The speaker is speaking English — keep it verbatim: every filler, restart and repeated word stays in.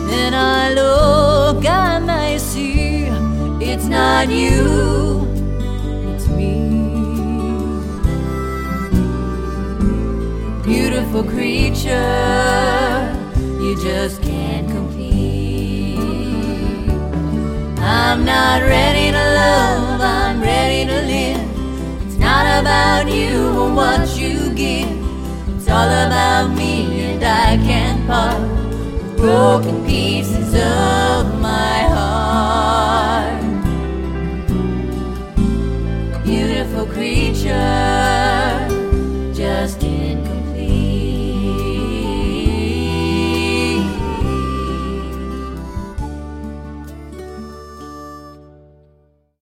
Then I look and I see it's not you, it's me. Beautiful creature, you just can't compete. I'm not ready to love, I'm ready to live. It's not about you or what you give. It's all about me, and I can't part with broken pieces of